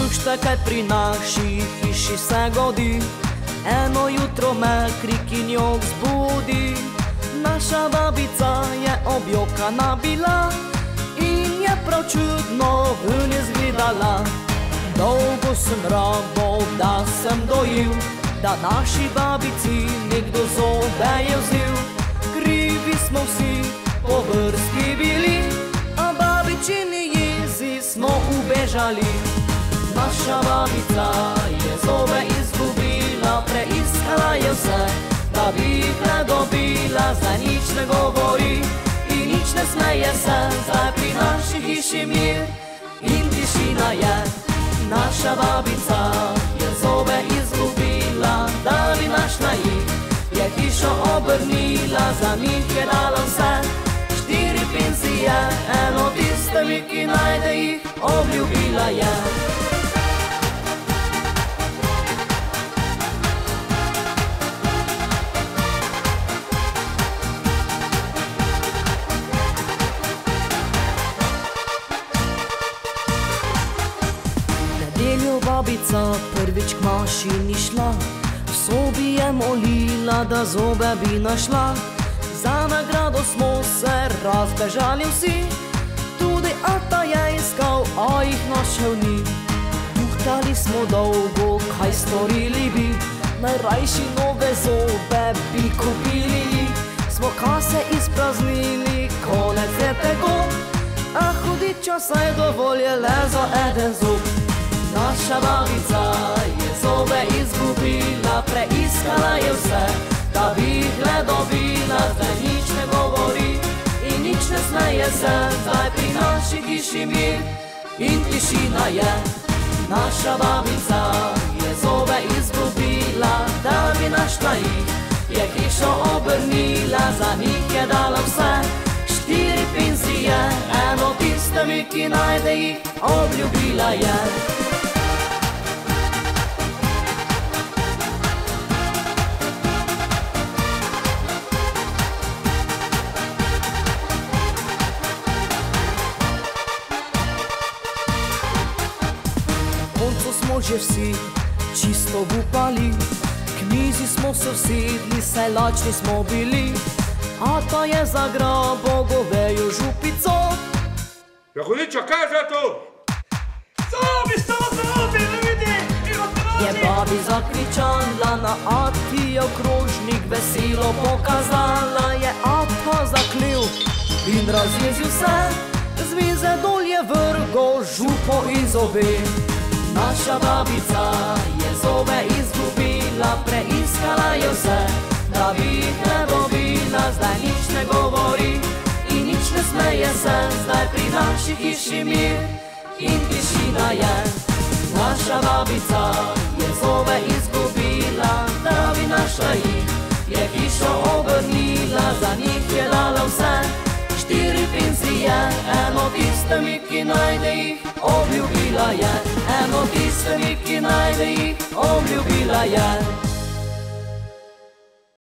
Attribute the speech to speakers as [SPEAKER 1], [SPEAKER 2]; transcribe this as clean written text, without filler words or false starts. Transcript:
[SPEAKER 1] Poslušajte, kaj pri naši hiši se godi. Eno jutro me krik in jok zbudi. Naša babica je objokana bila in je prav čudno ven izgledala. Dolgo sem rabal, da sem dojil, da naši babici nekdo zobe je vzel. Krivi smo vsi po vrsti bili, a babičini jezi smo ubežali. Naša babica je zobe izgubila, preiskala je vse, da bi jih ne dobila. Zdaj nič ne govori in nič ne smeje se, zdaj pri naši hiši mir in tišina je. Naša babica je zobe izgubila, da bi našla jih, je hišo obrnila, za njih je dala vse. 4 penzije, eno tistemi, ki najde jih, obljubila je. Babica prvič k mašini šla, v sobi je molila, da zobe bi našla. Za nagrado smo se razbežali vsi, tudi ata je iskal, a jih našel ni. Tuhtali smo dolgo, kaj storili bi, najrajši nove zobe bi kupili jih. Smo kase izpraznili, konec je tako, a hudiča saj dovolj je le za eden zob. Naša babica je zobe izgubila, preiskala je vse, da bi jih le dobila. Zdaj nič ne govori in nič ne smeje se, zdaj pri naši hiši mir in tišina je. Naša babica je zobe izgubila, da bi našla jih, je hišo obrnila, za njih je dala vse. 4 penzije, eno tistemi, ki najde jih, obljubila je. Smo že vsi čisto upali, k mizi smo se usedli, saj lačni smo bili. Ata je zagrabil govejo župico.
[SPEAKER 2] Ja, hudiča, kaj je to?
[SPEAKER 3] Zobi, zobi, ne vidi,
[SPEAKER 1] je babi zakričala, na ati je okrožnik veselo pokazala. Je ata zaklil in razjezil se, z mize dol je vrgel župo iz obe. Naša babica je zobe izgubila, preiskala je vse, da bi jih ne dobila. Zdaj nič ne govori in nič ne smeje se, zdaj pri naši hiši mir in tišina je. Naša babica je zobe izgubila, da bi našla jih, je hišo obrnila, za njih je dala vse. 4 penzije, eno tistemi, ki najde jih, obljubila je. Eno tistemi, ki najde jih, obljubila je.